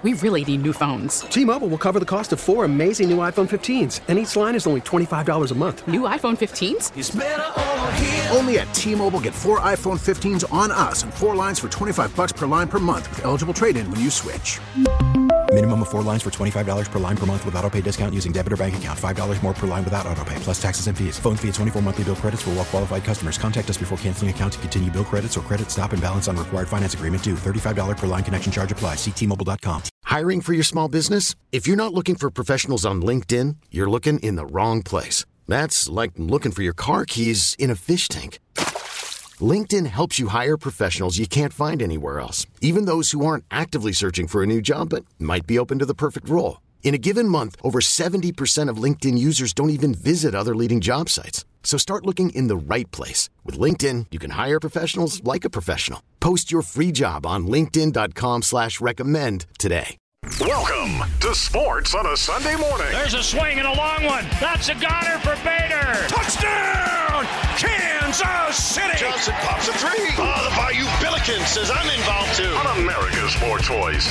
We really need new phones. T-Mobile will cover the cost of 4 amazing new iPhone 15s, and each line is only $25 a month. New iPhone 15s? It's better over here. Only at T-Mobile, get 4 iPhone 15s on us and 4 lines for $25 per line per month with eligible trade-in when you switch. Minimum of 4 lines for $25 per line per month with autopay discount using debit or bank account. $5 more per line without autopay, plus taxes and fees. Phone fee at 24 monthly bill credits for well-qualified customers. Contact us before canceling account to continue bill credits or credit stop and balance on required finance agreement due. $35 per line connection charge applies. See T-Mobile.com. Hiring for your small business? If you're not looking for professionals on LinkedIn, you're looking in the wrong place. That's like looking for your car keys in a fish tank. LinkedIn helps you hire professionals you can't find anywhere else, even those who aren't actively searching for a new job but might be open to the perfect role. In a given month, over 70% of LinkedIn users don't even visit other leading job sites. So start looking in the right place. With LinkedIn, you can hire professionals like a professional. Post your free job on linkedin.com/recommend today. Welcome to Sports on a Sunday morning. There's a swing and a long one. That's a goner for Bader. Touchdown, Kansas City. Johnson pops a three. Oh, the Bayou Billiken says I'm involved too. On America's Sports Voice,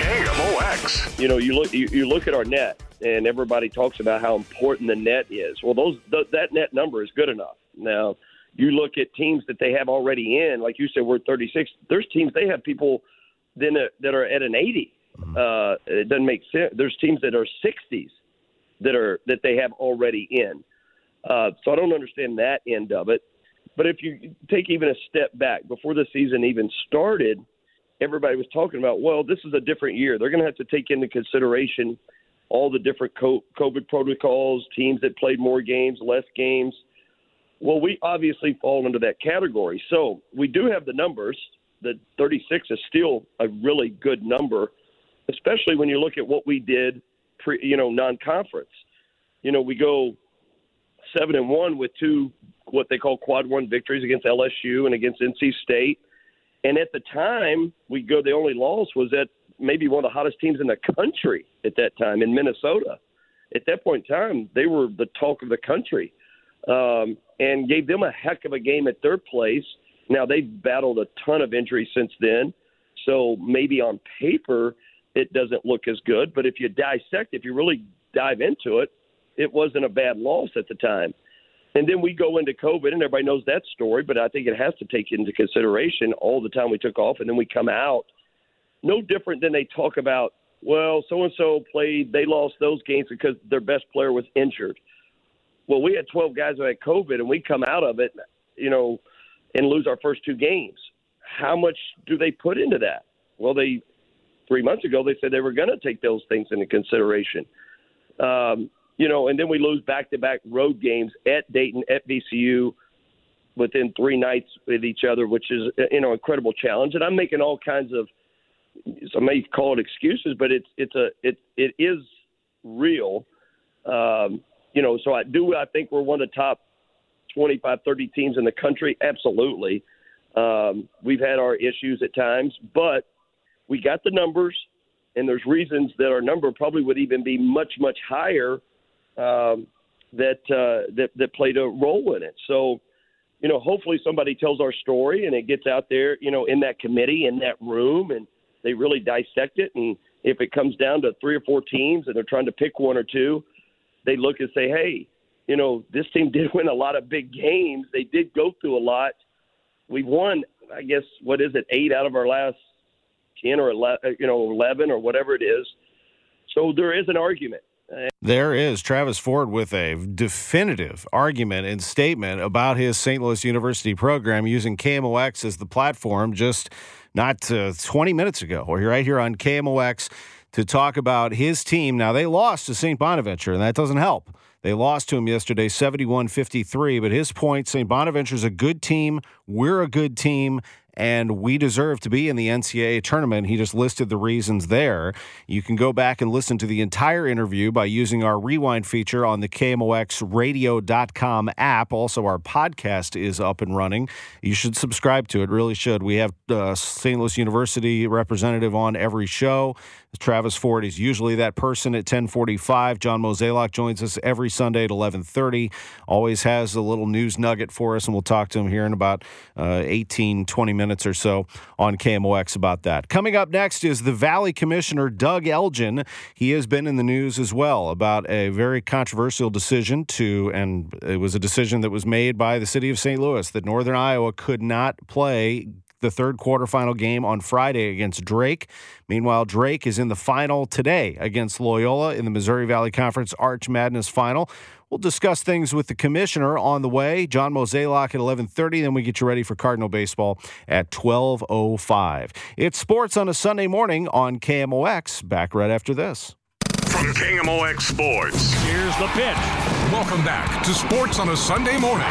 KMOX. You know, you look at our net, and everybody talks about how important the net is. Well, that net number is good enough. Now, you look at teams that they have already in, like you said, we're 36. There's teams they have people then that are at an 80. It doesn't make sense. There's teams that are 60s that they have already in. So I don't understand that end of it. But if you take even a step back, before the season even started, everybody was talking about, well, this is a different year. They're going to have to take into consideration all the different COVID protocols, teams that played more games, less games. Well, we obviously fall into that category. So we do have the numbers. The 36 is still a really good number, especially when you look at what we did non-conference. We go 7-1 with 2 what they call quad one victories against LSU and against NC State. And at the time, the only loss was at maybe one of the hottest teams in the country at that time in Minnesota. At that point in time, they were the talk of the country, and gave them a heck of a game at their place. Now, they've battled a ton of injuries since then, so maybe on paper it doesn't look as good. But if you really dive into it, it wasn't a bad loss at the time. And then we go into COVID, and everybody knows that story, but I think it has to take into consideration all the time we took off, and then we come out. No different than they talk about, well, so-and-so played, they lost those games because their best player was injured. Well, we had 12 guys who had COVID, and we come out of it, and lose our first 2 games. How much do they put into that? Well, 3 months ago, they said they were going to take those things into consideration. And then we lose back-to-back road games at Dayton, at VCU, within 3 nights with each other, which is, incredible challenge. And I'm making all kinds of, some may call it excuses, but it is real. So I think we're one of the top 25, 30 teams in the country? Absolutely. We've had our issues at times, but we got the numbers, and there's reasons that our number probably would even be much, much higher that played a role in it. So, hopefully somebody tells our story and it gets out there, in that committee, in that room, and they really dissect it. And if it comes down to 3 or 4 teams and they're trying to pick 1 or 2, they look and say, hey, this team did win a lot of big games. They did go through a lot. We won, I guess, 8 out of our last 10 or 11 or whatever it is. So there is an argument. There is Travis Ford with a definitive argument and statement about his St. Louis University program using KMOX as the platform just not 20 minutes ago. We're right here on KMOX to talk about his team. Now, they lost to St. Bonaventure, and that doesn't help. They lost to him yesterday, 71-53, but his point, St. Bonaventure's a good team, we're a good team, and we deserve to be in the NCAA tournament. He just listed the reasons there. You can go back and listen to the entire interview by using our rewind feature on the KMOXradio.com app. Also, our podcast is up and running. You should subscribe to it, really should. We have St. Louis University representative on every show. Travis Ford is usually that person at 10:45. John Mozeliak joins us every Sunday at 11:30. Always has a little news nugget for us, and we'll talk to him here in about 18, 20 minutes or so on KMOX about that. Coming up next is the Valley Commissioner, Doug Elgin. He has been in the news as well about a very controversial decision and it was a decision that was made by the city of St. Louis that Northern Iowa could not play the third quarterfinal game on Friday against Drake. Meanwhile, Drake is in the final today against Loyola in the Missouri Valley Conference Arch Madness final. We'll discuss things with the commissioner on the way. John Mozeliak at 11:30. Then we get you ready for Cardinal baseball at 12:05. It's sports on a Sunday morning on KMOX. Back right after this. From KMOX Sports. Here's the pitch. Welcome back to Sports on a Sunday morning.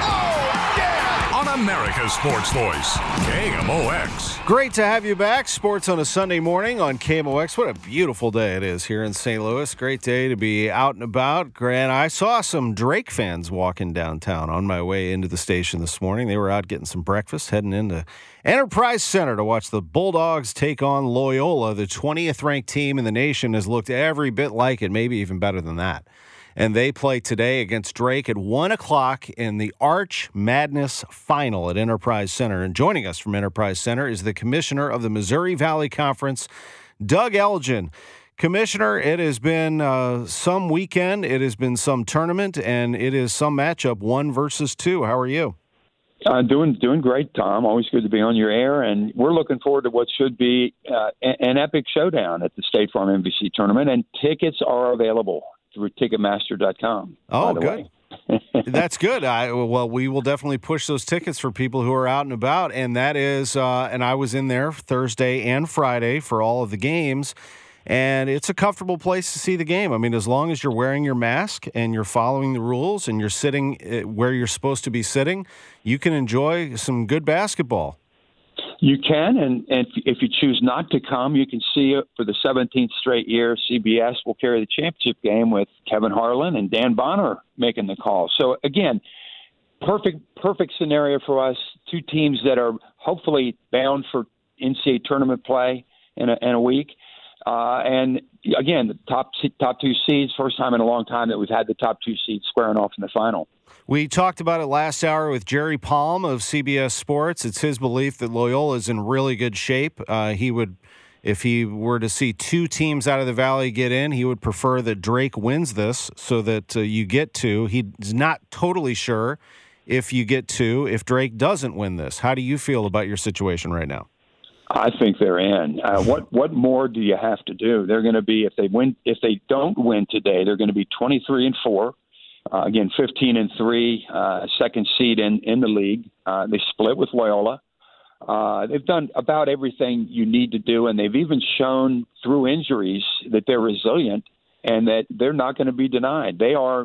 On America's Sports Voice, KMOX. Great to have you back. Sports on a Sunday morning on KMOX. What a beautiful day it is here in St. Louis. Great day to be out and about. And I saw some Drake fans walking downtown on my way into the station this morning. They were out getting some breakfast, heading into Enterprise Center to watch the Bulldogs take on Loyola. The 20th ranked team in the nation has looked every bit like it, maybe even better than that. And they play today against Drake at 1 o'clock in the Arch Madness Final at Enterprise Center. And joining us from Enterprise Center is the commissioner of the Missouri Valley Conference, Doug Elgin. Commissioner, it has been some weekend, it has been some tournament, and it is some matchup, 1 versus 2. How are you? Doing great, Tom. Always good to be on your air, and we're looking forward to what should be an epic showdown at the State Farm MVC tournament, and tickets are available through Ticketmaster.com. Oh, good. That's good. Well, we will definitely push those tickets for people who are out and about, and that is, and I was in there Thursday and Friday for all of the games, and it's a comfortable place to see the game. I mean, as long as you're wearing your mask and you're following the rules and you're sitting where you're supposed to be sitting, you can enjoy some good basketball. You can, and if you choose not to come, you can see it for the 17th straight year. CBS will carry the championship game with Kevin Harlan and Dan Bonner making the call. So, again, perfect scenario for us. 2 teams that are hopefully bound for NCAA tournament play in a week. And, again, the top 2 seeds, first time in a long time that we've had the top 2 seeds squaring off in the final. We talked about it last hour with Jerry Palm of CBS Sports. It's his belief that Loyola is in really good shape. He would, if he were to see 2 teams out of the Valley get in, he would prefer that Drake wins this so that you get 2. He's not totally sure if you get 2 if Drake doesn't win this. How do you feel about your situation right now? I think they're in. What more do you have to do? They're going to be, if they don't win today, they're going to be 23-4. Again, 15-3, second seed in the league. They split with Loyola. They've done about everything you need to do, and they've even shown through injuries that they're resilient and that they're not going to be denied. They are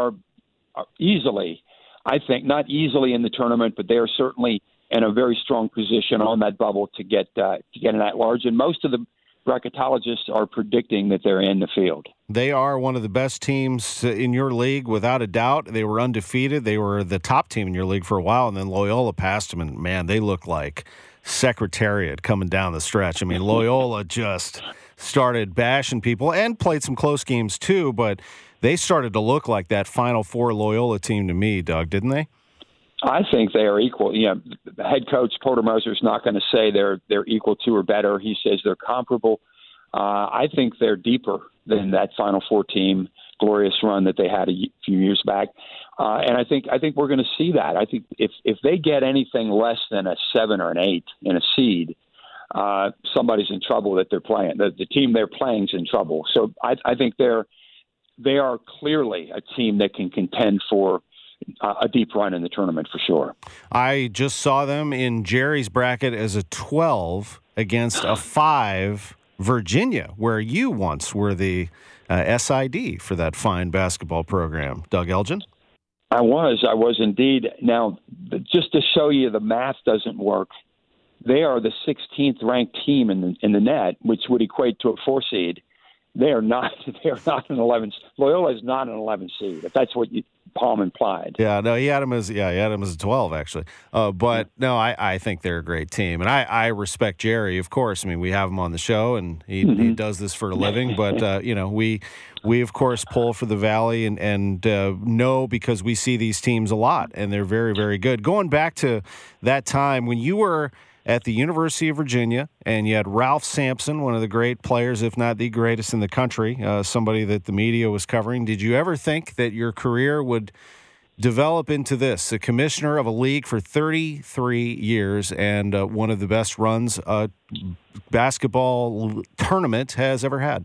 easily, I think, not easily in the tournament, but they are certainly in a very strong position on that bubble to get an at-large. And most of the bracketologists are predicting that they're in the field. They are one of the best teams in your league, without a doubt. They were undefeated. They were the top team in your league for a while, and then Loyola passed them, and, man, they look like Secretariat coming down the stretch. I mean, Loyola just started bashing people and played some close games too, but they started to look like that Final Four Loyola team to me, Doug, didn't they? I think they are equal. You know, the head coach Porter Moser's not going to say they're equal to or better. He says they're comparable. I think they're deeper than that Final Four team glorious run that they had a few years back, and I think we're going to see that. I think if they get anything less than a 7 or an 8 in a seed, somebody's in trouble that they're playing. The team they're playing is in trouble. So I think they are clearly a team that can contend for a deep run in the tournament for sure. I just saw them in Jerry's bracket as a 12 against a 5 Virginia, where you once were the SID for that fine basketball program. Doug Elgin? I was indeed. Now, just to show you the math doesn't work, they are the 16th ranked team in the net, which would equate to a 4 seed. They are not an 11. Loyola is not an 11 seed. If that's Palm implied. Yeah, no, he had him as a 12 actually. But no, I think they're a great team, and I respect Jerry, of course. I mean, we have him on the show, and he does this for a living. But we of course pull for the Valley and know because we see these teams a lot, and they're very, very good. Going back to that time when you were at the University of Virginia, and you had Ralph Sampson, one of the great players, if not the greatest in the country, somebody that the media was covering. Did you ever think that your career would develop into this, a commissioner of a league for 33 years and one of the best runs a basketball tournament has ever had?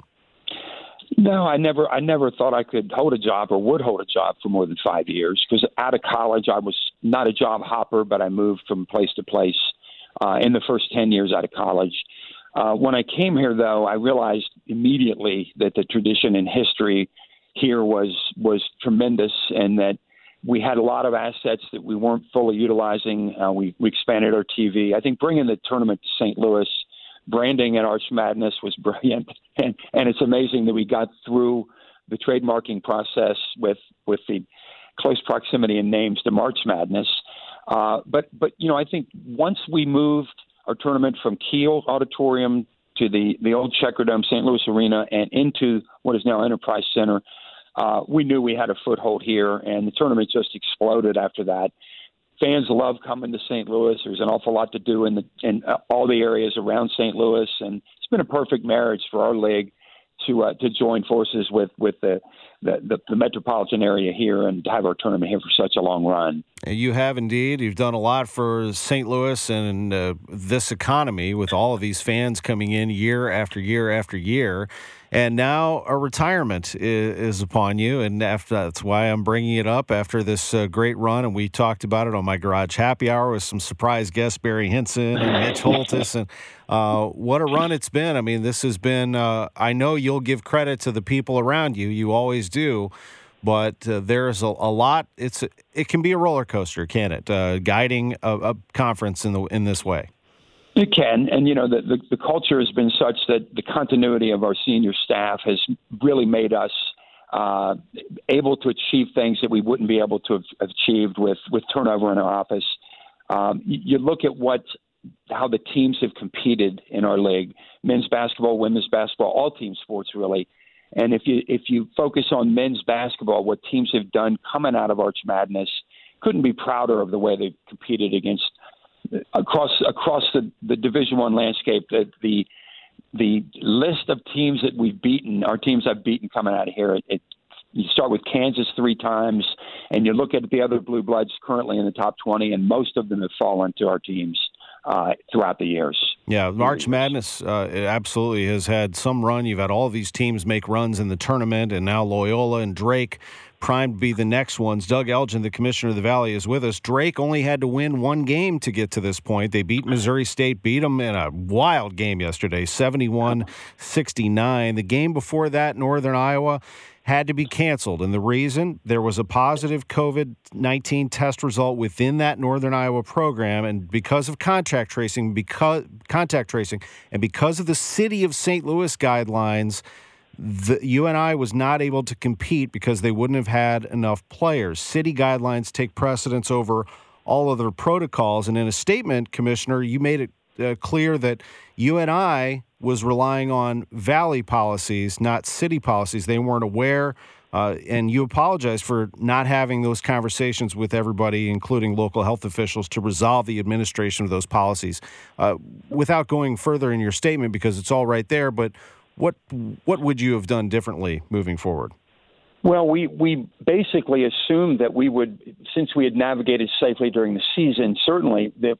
No, I never thought I could hold a job or would hold a job for more than 5 years, because out of college I was not a job hopper, but I moved from place to place in the first 10 years out of college. When I came here, though, I realized immediately that the tradition and history here was tremendous, and that we had a lot of assets that we weren't fully utilizing. We expanded our TV. I think bringing the tournament to St. Louis, branding at Arch Madness was brilliant, and it's amazing that we got through the trademarking process with the close proximity in names to March Madness. But I think once we moved our tournament from Kiel Auditorium to the old Checkerdome St. Louis Arena and into what is now Enterprise Center, we knew we had a foothold here, and the tournament just exploded after that. Fans love coming to St. Louis. There's an awful lot to do in all the areas around St. Louis, and it's been a perfect marriage for our league to join forces with the metropolitan area here and to have our tournament here for such a long run. You have indeed. You've done a lot for St. Louis and this economy with all of these fans coming in year after year after year. And now a retirement is upon you, and that's why I'm bringing it up after this great run. And we talked about it on my Garage Happy Hour with some surprise guests, Barry Hinson and Mitch Holtis. And what a run it's been. I mean, this has been I know you'll give credit to the people around you. You always do. But there's a lot. It can be a roller coaster, can it? Guiding a conference in this way. It can, and the culture has been such that the continuity of our senior staff has really made us able to achieve things that we wouldn't be able to have achieved with turnover in our office. You look at how the teams have competed in our league: men's basketball, women's basketball, all team sports really. And if you focus on men's basketball, what teams have done coming out of Arch Madness, couldn't be prouder of the way they've competed against. Across the Division I landscape, the list of teams that we've beaten, our teams I've beaten coming out of here, you start with Kansas 3 times, and you look at the other Blue Bloods currently in the top 20, and most of them have fallen to our teams throughout the years. Yeah, March Madness absolutely has had some run. You've had all of these teams make runs in the tournament, and now Loyola and Drake primed to be the next ones. Doug Elgin, the commissioner of the Valley, is with us. Drake only had to win one game to get to this point. They beat Missouri State, beat them in a wild game yesterday, 71-69. The game before that, Northern Iowa, had to be canceled. And the reason, there was a positive COVID-19 test result within that Northern Iowa program. And because of contact tracing, and because of the city of St. Louis guidelines, the UNI was not able to compete because they wouldn't have had enough players. City guidelines take precedence over all other protocols. And in a statement, Commissioner, you made it clear that UNI was relying on Valley policies, not city policies. They weren't aware, and you apologized for not having those conversations with everybody, including local health officials, to resolve the administration of those policies. Without going further in your statement, because it's all right there, but what would you have done differently moving forward? Well, we basically assumed that we would, since we had navigated safely during the season, certainly the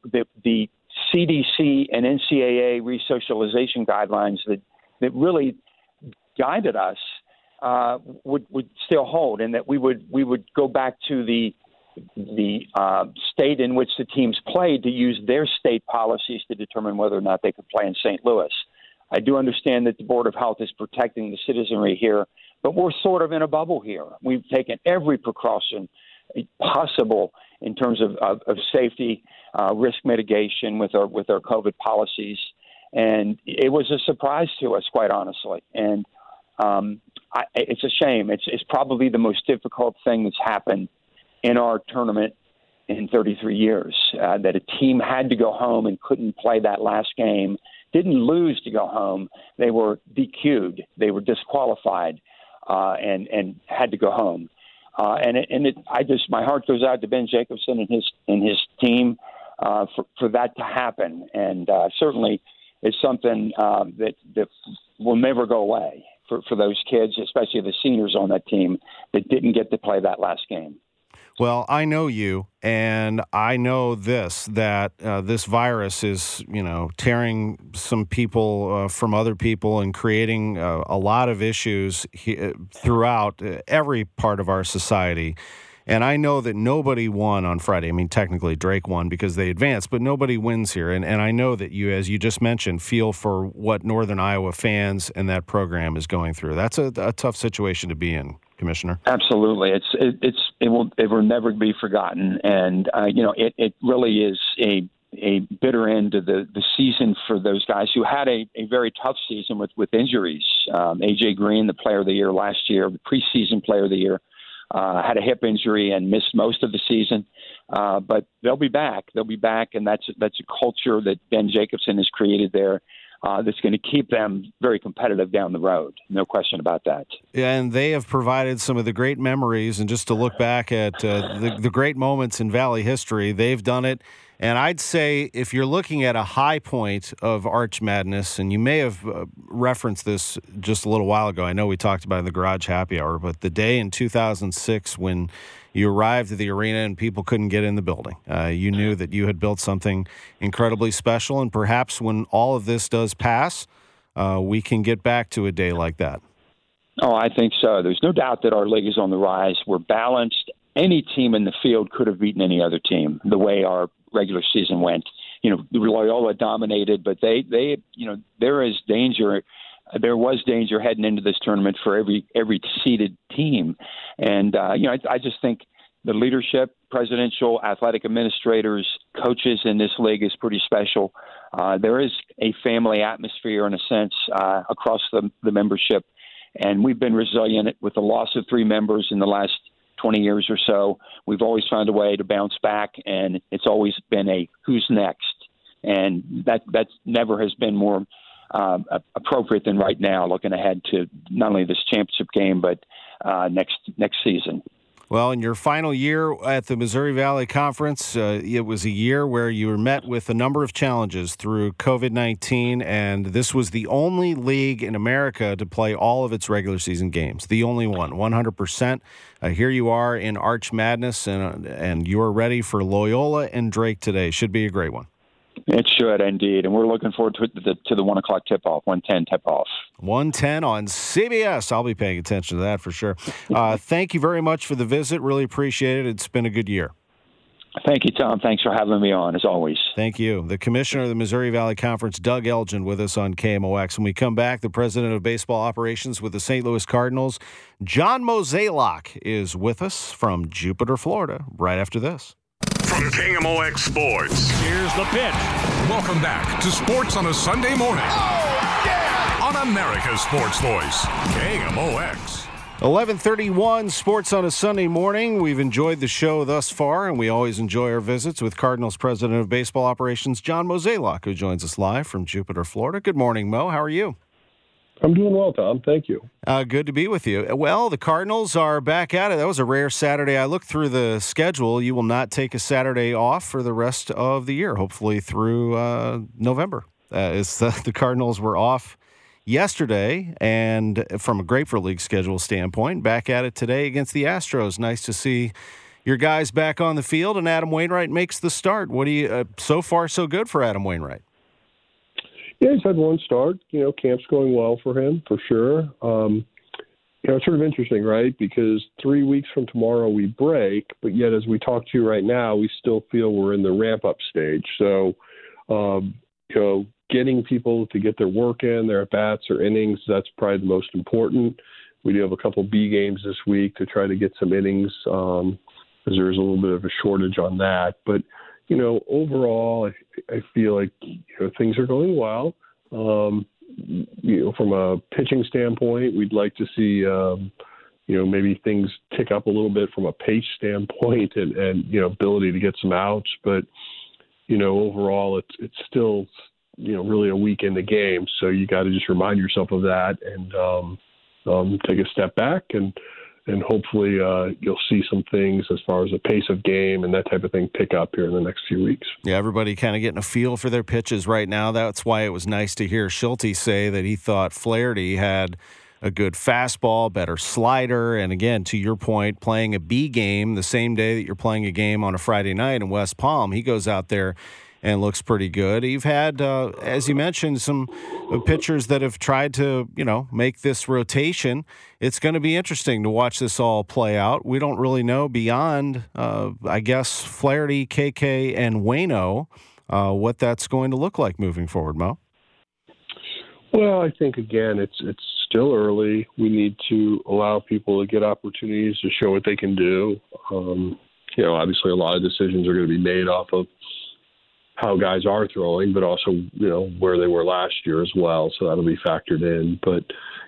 CDC and NCAA resocialization guidelines that really guided us would still hold, and that we would go back to the state in which the teams played to use their state policies to determine whether or not they could play in St. Louis. I do understand that the Board of Health is protecting the citizenry here, but we're sort of in a bubble here. We've taken every precaution possible in terms of safety, risk mitigation with our COVID policies, and it was a surprise to us, quite honestly. And it's a shame. It's probably the most difficult thing that's happened in our tournament in 33 years, that a team had to go home and couldn't play that last game, didn't lose to go home. They were DQ'd. They were disqualified and had to go home. My heart goes out to Ben Jacobson and his team for that to happen. And certainly it's something that will never go away for those kids, especially the seniors on that team that didn't get to play that last game. Well, I know you, and I know that this virus is, tearing some people from other people and creating a lot of issues throughout every part of our society. And I know that nobody won on Friday. I mean, technically Drake won because they advanced, but nobody wins here. And I know that you, as you just mentioned, feel for what Northern Iowa fans and that program is going through. That's a tough situation to be in, Commissioner. Absolutely. It will never be forgotten. And, it really is a bitter end to the season for those guys who had a very tough season with injuries. A.J. Green, the player of the year last year, the preseason player of the year, had a hip injury and missed most of the season, but they'll be back. They'll be back, and that's a culture that Ben Jacobson has created there that's going to keep them very competitive down the road. No question about that. And they have provided some of the great memories, and just to look back at the great moments in Valley history, they've done it. And I'd say if you're looking at a high point of Arch Madness, and you may have referenced this just a little while ago, I know we talked about it in the Garage Happy Hour, but the day in 2006 when you arrived at the arena and people couldn't get in the building, you knew that you had built something incredibly special, and perhaps when all of this does pass, we can get back to a day like that. Oh, I think so. There's no doubt that our league is on the rise. We're balanced. Any team in the field could have beaten any other team the way our regular season went. Loyola dominated, but there is danger. There was danger heading into this tournament for every seeded team. And, I just think the leadership, presidential, athletic administrators, coaches in this league is pretty special. There is a family atmosphere in a sense across the membership. And we've been resilient with the loss of 3 members in the last 20 years or so. We've always found a way to bounce back, and it's always been a who's next. And that never has been more appropriate than right now, looking ahead to not only this championship game, but next season. Well, in your final year at the Missouri Valley Conference, it was a year where you were met with a number of challenges through COVID-19, and this was the only league in America to play all of its regular season games. The only one, 100%. Here you are in Arch Madness, and you're ready for Loyola and Drake today. Should be a great one. It should, indeed. And we're looking forward to the 1 o'clock tip-off, 1:10 tip-off. 1:10 on CBS. I'll be paying attention to that for sure. Thank you very much for the visit. Really appreciate it. It's been a good year. Thank you, Tom. Thanks for having me on, as always. Thank you. The Commissioner of the Missouri Valley Conference, Doug Elgin, with us on KMOX. When we come back, the President of Baseball Operations with the St. Louis Cardinals, John Mozeliak, is with us from Jupiter, Florida, right after this. From KMOX Sports. Here's the pitch. Welcome back to Sports on a Sunday morning. Oh, yeah! On America's Sports Voice, KMOX. 11:31 Sports on a Sunday morning. We've enjoyed the show thus far, and we always enjoy our visits with Cardinals President of Baseball Operations, John Mozeliak, who joins us live from Jupiter, Florida. Good morning, Mo. How are you? I'm doing well, Tom. Thank you. Good to be with you. Well, the Cardinals are back at it. That was a rare Saturday. I looked through the schedule. You will not take a Saturday off for the rest of the year, hopefully through November. The Cardinals were off yesterday, and from a Grapefruit League schedule standpoint, back at it today against the Astros. Nice to see your guys back on the field, and Adam Wainwright makes the start. What do you so far so good for Adam Wainwright? Yeah, he's had one start. Camp's going well for him, for sure. It's sort of interesting, right? Because 3 weeks from tomorrow we break, but yet as we talk to you right now, we still feel we're in the ramp-up stage. So, getting people to get their work in, their at-bats or innings, that's probably the most important. We do have a couple B games this week to try to get some innings because there's a little bit of a shortage on that. But overall, I feel like things are going well. From a pitching standpoint, we'd like to see maybe things tick up a little bit from a pace standpoint and ability to get some outs. But, overall, it's still, really a week in the game. So you got to just remind yourself of that and take a step back and hopefully you'll see some things as far as the pace of game and that type of thing pick up here in the next few weeks. Yeah, everybody kind of getting a feel for their pitches right now. That's why it was nice to hear Schulte say that he thought Flaherty had a good fastball, better slider, and again, to your point, playing a B game the same day that you're playing a game on a Friday night in West Palm, he goes out there and looks pretty good. You've had, as you mentioned, some pitchers that have tried to, make this rotation. It's going to be interesting to watch this all play out. We don't really know beyond, I guess, Flaherty, KK, and Waino, what that's going to look like moving forward, Mo. Well, I think, again, it's still early. We need to allow people to get opportunities to show what they can do. Obviously a lot of decisions are going to be made off of how guys are throwing, but also, where they were last year as well. So that'll be factored in. But,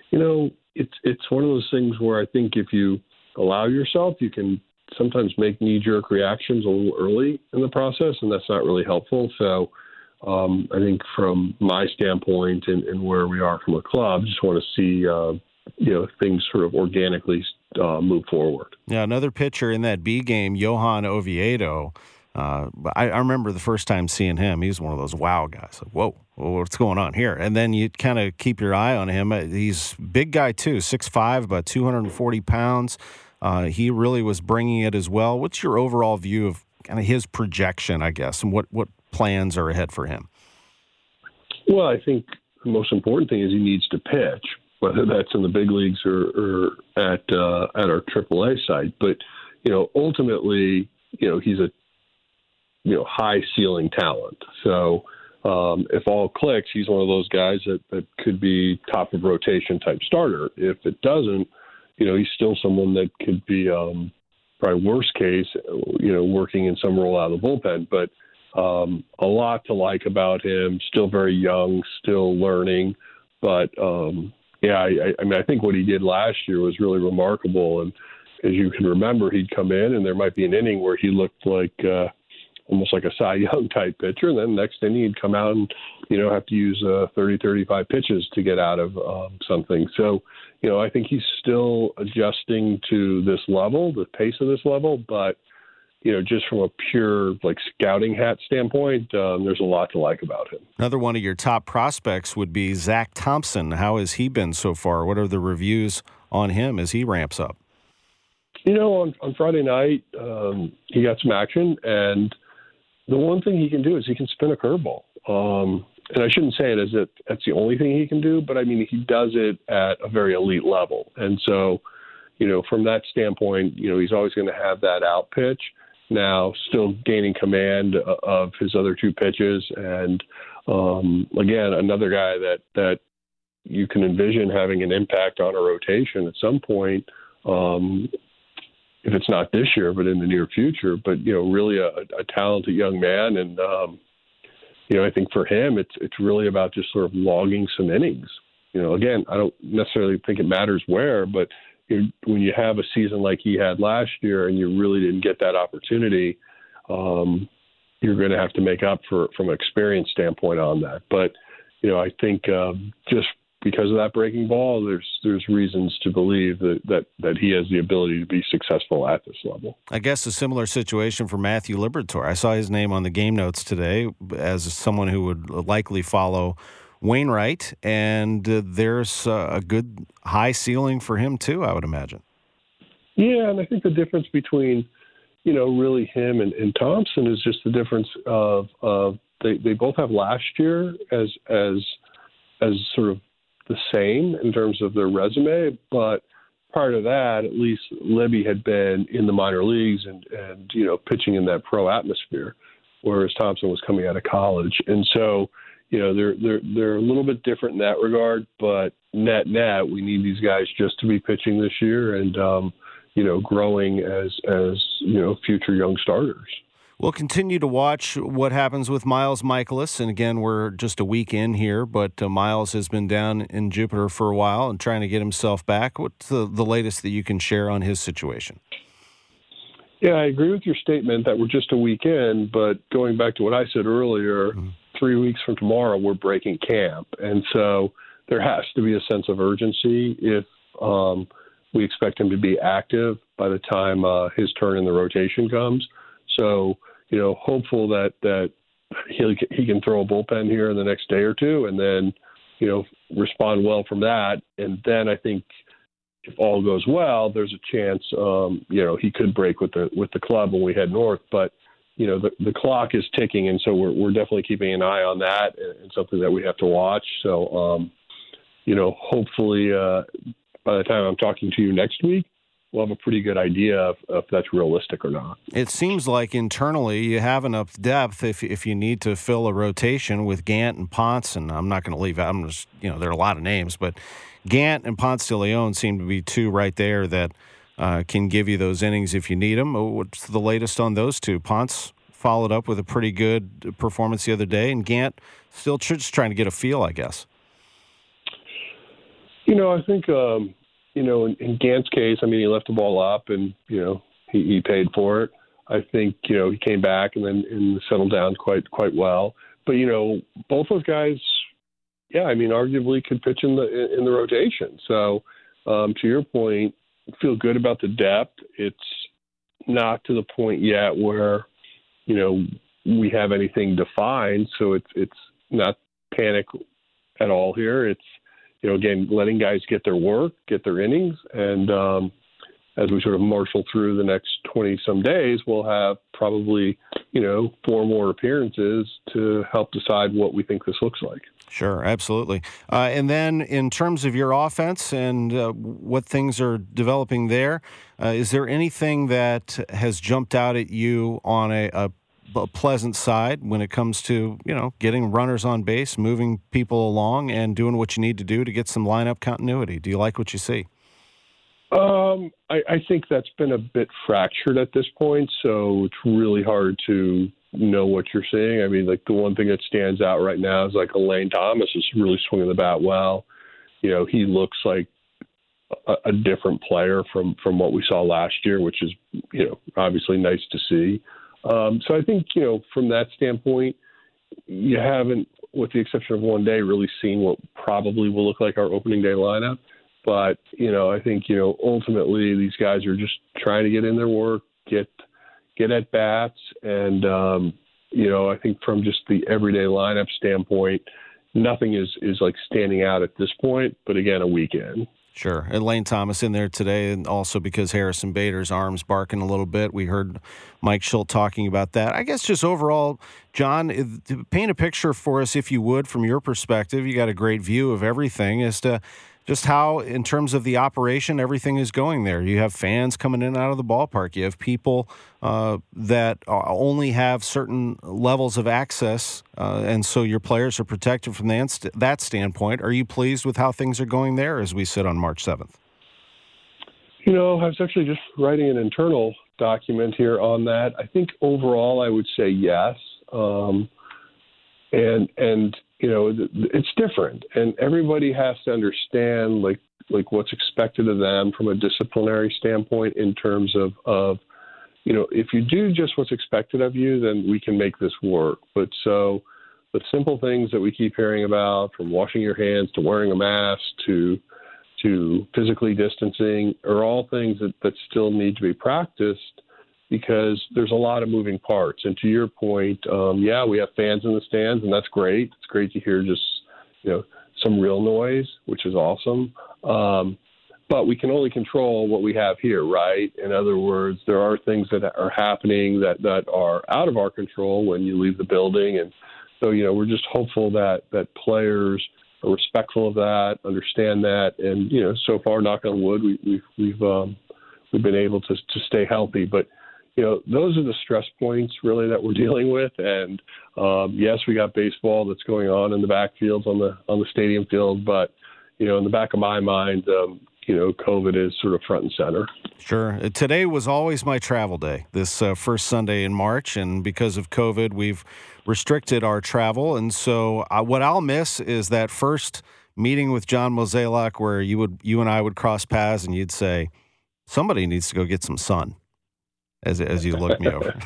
it's one of those things where I think if you allow yourself, you can sometimes make knee-jerk reactions a little early in the process, and that's not really helpful. So I think from my standpoint and where we are from a club, just want to see, things sort of organically move forward. Yeah, another pitcher in that B game, Johan Oviedo. I remember the first time seeing him, he was one of those wow guys. Like, whoa, what's going on here? And then you kind of keep your eye on him. He's a big guy, too, 6'5", about 240 pounds. He really was bringing it as well. What's your overall view of kind of his projection, I guess, and what plans are ahead for him? Well, I think the most important thing is he needs to pitch, whether that's in the big leagues or at our AAA site. But, ultimately, he's a high ceiling talent. So if all clicks, he's one of those guys that could be top of rotation type starter. If it doesn't, he's still someone that could be probably worst case, working in some role out of the bullpen. But a lot to like about him. Still very young, still learning. But I think what he did last year was really remarkable. And as you can remember, he'd come in and there might be an inning where he looked like almost like a Cy Young type pitcher. And then next inning he'd come out and, have to use 30, 35 pitches to get out of something. So, I think he's still adjusting to this level, the pace of this level. But, just from a pure scouting hat standpoint, there's a lot to like about him. Another one of your top prospects would be Zach Thompson. How has he been so far? What are the reviews on him as he ramps up? On Friday night, he got some action, and the one thing he can do is he can spin a curveball. And I shouldn't say it as if that's the only thing he can do, but I mean, he does it at a very elite level. And so, from that standpoint, he's always going to have that out pitch. Now, still gaining command of his other two pitches. And again, another guy that you can envision having an impact on a rotation at some point, if it's not this year, but in the near future. But, really a talented young man. And, I think for him, it's really about just sort of logging some innings. Again, I don't necessarily think it matters where, but when you have a season like he had last year and you really didn't get that opportunity, you're going to have to make up from an experience standpoint on that. But, I think just because of that breaking ball, there's reasons to believe that he has the ability to be successful at this level. I guess a similar situation for Matthew Liberatore. I saw his name on the game notes today as someone who would likely follow Wainwright, and there's a good high ceiling for him too, I would imagine. Yeah, and I think the difference between, really him and Thompson is just the difference of they both have last year as sort of the same in terms of their resume, but prior to that, at least Libby had been in the minor leagues and pitching in that pro atmosphere, whereas Thompson was coming out of college. And so, they're a little bit different in that regard, but net, we need these guys just to be pitching this year and, growing as future young starters. We'll continue to watch what happens with Miles Michaelis. And again, we're just a week in here, but Miles has been down in Jupiter for a while and trying to get himself back. What's the latest that you can share on his situation? Yeah, I agree with your statement that we're just a week in, but going back to what I said earlier, 3 weeks from tomorrow, we're breaking camp. And so there has to be a sense of urgency if we expect him to be active by the time his turn in the rotation comes. So, hopeful that he can throw a bullpen here in the next day or two and then, respond well from that. And then I think if all goes well, there's a chance, he could break with the club when we head north. But, the clock is ticking, and so we're definitely keeping an eye on that and something that we have to watch. So, hopefully by the time I'm talking to you next week, we'll have a pretty good idea of if that's realistic or not. It seems like internally you have enough depth if you need to fill a rotation with Gant and Ponce, and I'm not going to leave out, there are a lot of names, but Gant and Ponce de Leon seem to be two right there that can give you those innings if you need them. What's the latest on those two? Ponce followed up with a pretty good performance the other day, and Gant still just trying to get a feel, I guess. I think, in Gant's case, he left the ball up and, he paid for it. I think, he came back and then settled down quite well. But, both those guys, arguably could pitch in the rotation. So, to your point, feel good about the depth. It's not to the point yet where, we have anything defined. So it's not panic at all here. It's, again, letting guys get their work, get their innings. And as we sort of marshal through the next 20-some days, we'll have probably, 4 more appearances to help decide what we think this looks like. Sure, absolutely. And then in terms of your offense and what things are developing there, is there anything that has jumped out at you on a pleasant side when it comes to, getting runners on base, moving people along, and doing what you need to do to get some lineup continuity? Do you like what you see? I think that's been a bit fractured at this point, so it's really hard to know what you're seeing. The one thing that stands out right now is Lane Thomas is really swinging the bat well. He looks like a different player from what we saw last year, which is, obviously nice to see. So I think, from that standpoint, you haven't, with the exception of one day, really seen what probably will look like our opening day lineup. But, I think, ultimately these guys are just trying to get in their work, get at bats. And, I think from just the everyday lineup standpoint, nothing is standing out at this point, but again, a weekend. Sure. And Lane Thomas in there today, and also because Harrison Bader's arm's barking a little bit. We heard Mike Schilt talking about that. I guess just overall, John, paint a picture for us, if you would, from your perspective. You got a great view of everything as to just how, in terms of the operation, everything is going there. You have fans coming in and out of the ballpark. You have people that only have certain levels of access, and so your players are protected from that standpoint. Are you pleased with how things are going there as we sit on March 7th? I was actually just writing an internal document here on that. I think overall I would say yes. And it's different, and everybody has to understand like what's expected of them from a disciplinary standpoint in terms of if you do just what's expected of you, then we can make this work. But so the simple things that we keep hearing about, from washing your hands to wearing a mask to physically distancing, are all things that still need to be practiced, because there's a lot of moving parts. And to your point, we have fans in the stands, and that's great. It's great to hear just, some real noise, which is awesome. But we can only control what we have here, right? In other words, there are things that are happening that are out of our control when you leave the building. And so, we're just hopeful that players are respectful of that, understand that. And, so far, knock on wood, we've been able to stay healthy. But, those are the stress points really that we're dealing with. And yes, we got baseball that's going on in the backfields on the stadium field, but in the back of my mind, COVID is sort of front and center. Sure. Today was always my travel day, this first Sunday in March. And because of COVID, we've restricted our travel. And so what I'll miss is that first meeting with John Mozeliak where you and I would cross paths and you'd say, somebody needs to go get some sun as you look me over.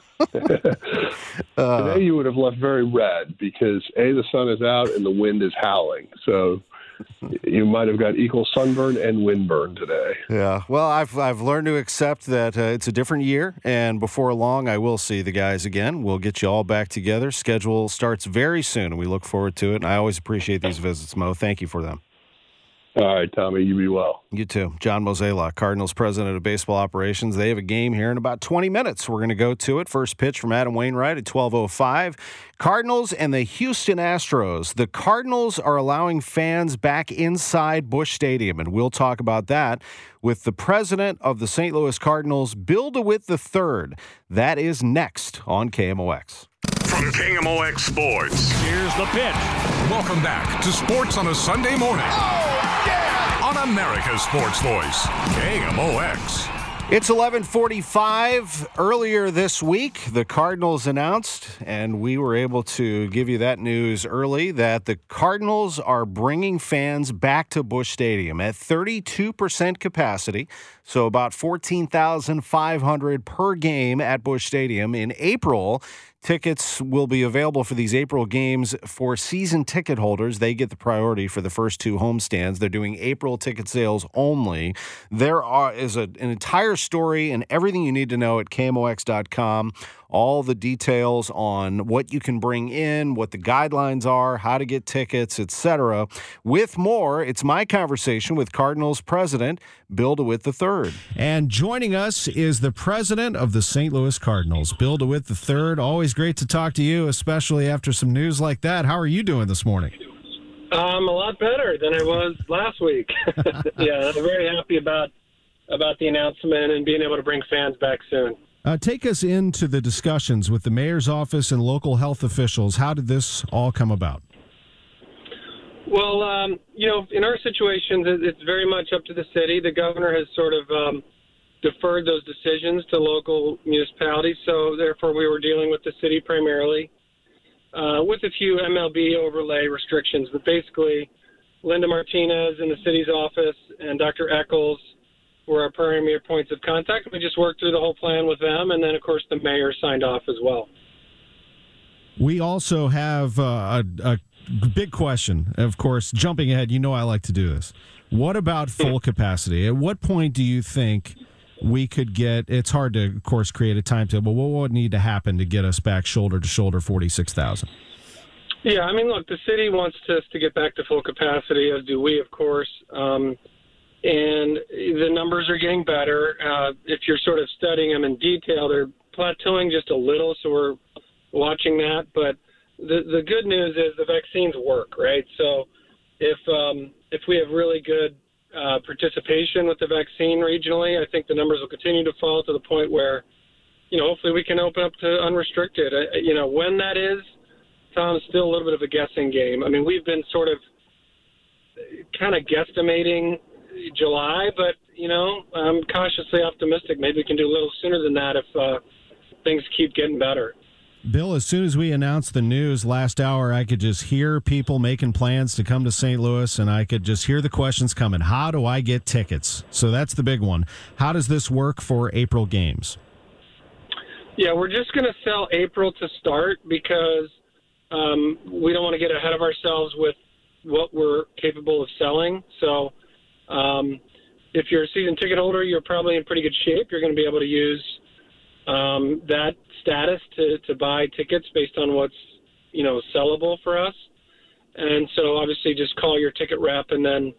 Today you would have left very red because, A, the sun is out and the wind is howling. So you might have got equal sunburn and windburn today. Yeah. Well, I've learned to accept that it's a different year, and before long, I will see the guys again. We'll get you all back together. Schedule starts very soon, and we look forward to it. And I always appreciate these visits, Mo. Thank you for them. All right, Tommy, you be well. You too. John Mozeliak, Cardinals president of baseball operations. They have a game here in about 20 minutes. We're going to go to it. First pitch from Adam Wainwright at 12:05. Cardinals and the Houston Astros. The Cardinals are allowing fans back inside Busch Stadium, and we'll talk about that with the president of the St. Louis Cardinals, Bill DeWitt III. That is next on KMOX. From KMOX Sports. Here's the pitch. Welcome back to Sports on a Sunday morning. On America's Sports Voice, KMOX. It's 11:45. Earlier this week, the Cardinals announced, and we were able to give you that news early, that the Cardinals are bringing fans back to Busch Stadium at 32% capacity, so about 14,500 per game at Busch Stadium. In April, tickets will be available for these April games for season ticket holders. They get the priority for the first two homestands. They're doing April ticket sales only. There is an entire story and everything you need to know at KMOX.com. All the details on what you can bring in, what the guidelines are, how to get tickets, etc. With more, it's my conversation with Cardinals president Bill DeWitt III. And joining us is the president of the St. Louis Cardinals, Bill DeWitt III. Always great to talk to you, especially after some news like that. How are you doing this morning? I'm a lot better than I was last week. Yeah, I'm very happy about the announcement and being able to bring fans back soon. Take us into the discussions with the mayor's office and local health officials. How did this all come about? Well, in our situations, it's very much up to the city. The governor has sort of deferred those decisions to local municipalities, so therefore we were dealing with the city primarily with a few MLB overlay restrictions. But basically, Linda Martinez in the city's office and Dr. Eccles were our primary points of contact. We just worked through the whole plan with them, and then, of course, the mayor signed off as well. We also have a big question, of course, jumping ahead. You know I like to do this. What about full capacity? At what point do you think we could get – it's hard to, of course, create a timetable. What would need to happen to get us back shoulder to shoulder 46,000? Yeah, I mean, look, the city wants us to get back to full capacity, as do we, of course. And the numbers are getting better. If you're sort of studying them in detail, they're plateauing just a little, so we're watching that. But the good news is the vaccines work, right? So if we have really good participation with the vaccine regionally, I think the numbers will continue to fall to the point where, hopefully we can open up to unrestricted. When that is, Tom, is still a little bit of a guessing game. I mean, we've been sort of kind of guesstimating July, but I'm cautiously optimistic. Maybe we can do a little sooner than that if things keep getting better. Bill, as soon as we announced the news last hour, I could just hear people making plans to come to St. Louis, and I could just hear the questions coming. How do I get tickets? So that's the big one. How does this work for April games? Yeah, we're just going to sell April to start because we don't want to get ahead of ourselves with what we're capable of selling. So if you're a season ticket holder, you're probably in pretty good shape. You're going to be able to use that status to buy tickets based on what's, sellable for us. And so obviously just call your ticket rep and then,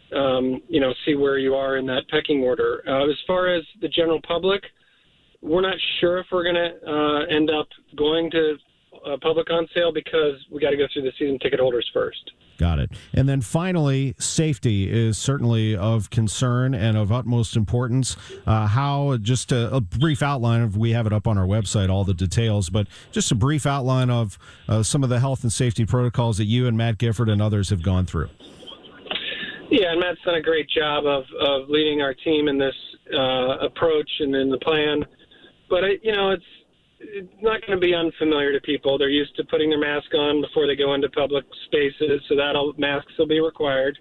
see where you are in that pecking order. As far as the general public, we're not sure if we're going to end up going to public on sale because we got to go through the season ticket holders first. Got it. And then finally, safety is certainly of concern and of utmost importance. Just a brief outline of, we have it up on our website, all the details, but just a brief outline of some of the health and safety protocols that you and Matt Gifford and others have gone through. Yeah, and Matt's done a great job of leading our team in this approach and in the plan. But, it's not going to be unfamiliar to people. They're used to putting their mask on before they go into public spaces, so masks will be required.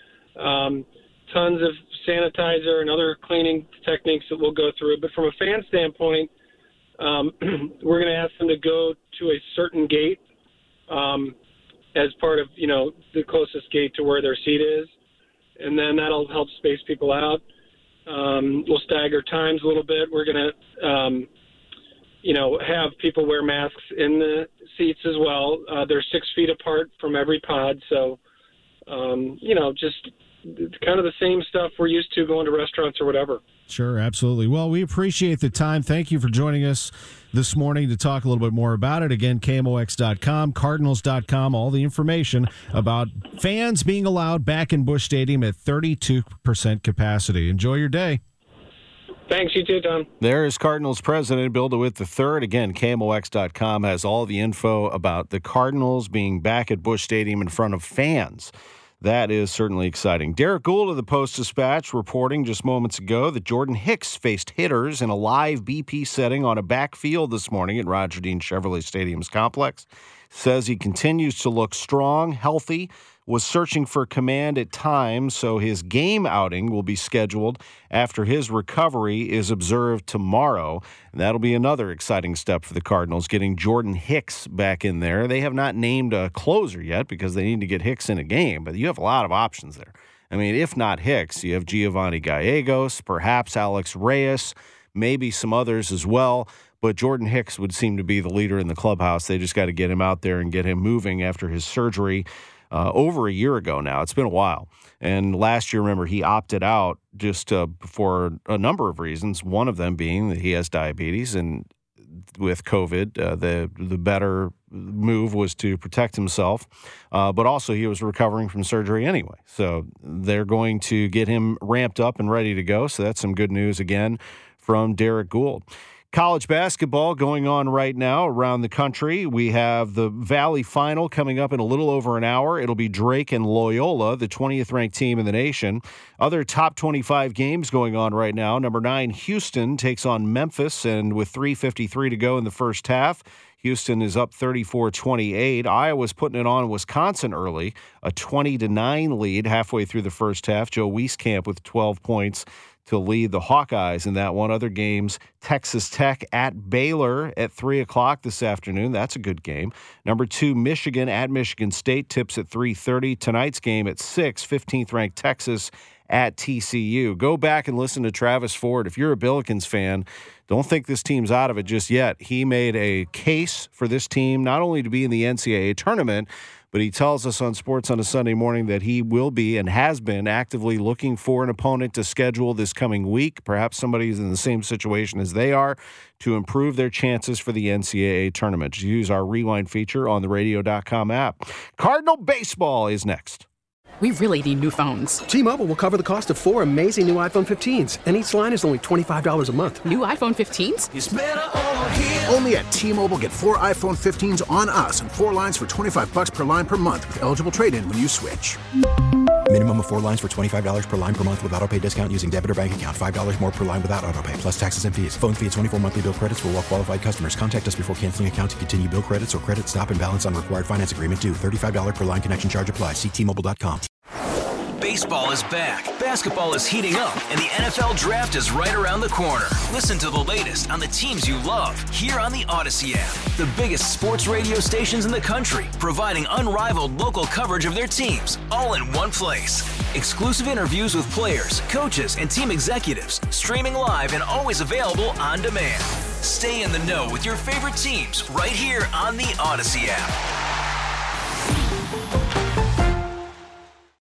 Tons of sanitizer and other cleaning techniques that we'll go through. But from a fan standpoint, we're going to ask them to go to a certain gate as part of, the closest gate to where their seat is. And then that'll help space people out. We'll stagger times a little bit. We're going to, have people wear masks in the seats as well. They're 6 feet apart from every pod. So, just kind of the same stuff we're used to going to restaurants or whatever. Sure, absolutely. Well, we appreciate the time. Thank you for joining us this morning to talk a little bit more about it. Again, KMOX.com, Cardinals.com, all the information about fans being allowed back in Busch Stadium at 32% capacity. Enjoy your day. Thanks, you too, Tom. There is Cardinals president Bill DeWitt III. Again, KMOX.com has all the info about the Cardinals being back at Busch Stadium in front of fans. That is certainly exciting. Derek Gould of the Post-Dispatch reporting just moments ago that Jordan Hicks faced hitters in a live BP setting on a backfield this morning at Roger Dean Chevrolet Stadium's complex. Says he continues to look strong, healthy, was searching for command at times, so his game outing will be scheduled after his recovery is observed tomorrow. And that'll be another exciting step for the Cardinals, getting Jordan Hicks back in there. They have not named a closer yet because they need to get Hicks in a game, but you have a lot of options there. I mean, if not Hicks, you have Giovanni Gallegos, perhaps Alex Reyes, maybe some others as well. But Jordan Hicks would seem to be the leader in the clubhouse. They just got to get him out there and get him moving after his surgery over a year ago now. It's been a while. And last year, remember, he opted out just for a number of reasons, one of them being that he has diabetes. And with COVID, the better move was to protect himself. But also he was recovering from surgery anyway. So they're going to get him ramped up and ready to go. So that's some good news again from Derek Gould. College basketball going on right now around the country. We have the Valley Final coming up in a little over an hour. It'll be Drake and Loyola, the 20th ranked team in the nation. Other top 25 games going on right now. Number 9, Houston takes on Memphis, and with 3:53 to go in the first half, Houston is up 34-28. Iowa's putting it on Wisconsin early, a 20-9 lead halfway through the first half. Joe Wieskamp with 12 points to lead the Hawkeyes in that one. Other games, Texas Tech at Baylor at 3 o'clock this afternoon. That's a good game. Number 2, Michigan at Michigan State tips at 3:30. Tonight's game at 6, 15th-ranked Texas at TCU. Go back and listen to Travis Ford. If you're a Billikens fan, don't think this team's out of it just yet. He made a case for this team not only to be in the NCAA tournament, but he tells us on Sports on a Sunday Morning that he will be and has been actively looking for an opponent to schedule this coming week, perhaps somebody who's in the same situation as they are, to improve their chances for the NCAA tournament. Just use our Rewind feature on the radio.com app. Cardinal baseball is next. We really need new phones. T-Mobile will cover the cost of 4 amazing new iPhone 15s, and each line is only $25 a month. New iPhone 15s? It's better over here. Only at T-Mobile, get 4 iPhone 15s on us and 4 lines for $25 per line per month with eligible trade-in when you switch. Minimum of 4 lines for $25 per line per month with autopay discount using debit or bank account. $5 more per line without autopay, plus taxes and fees. Phone fee at 24 monthly bill credits for well-qualified customers. Contact us before canceling account to continue bill credits or credit stop and balance on required finance agreement due. $35 per line connection charge applies. See T-Mobile.com. Baseball is back, basketball is heating up, and the NFL Draft is right around the corner. Listen to the latest on the teams you love here on the Odyssey app. The biggest sports radio stations in the country, providing unrivaled local coverage of their teams, all in one place. Exclusive interviews with players, coaches, and team executives, streaming live and always available on demand. Stay in the know with your favorite teams right here on the Odyssey app.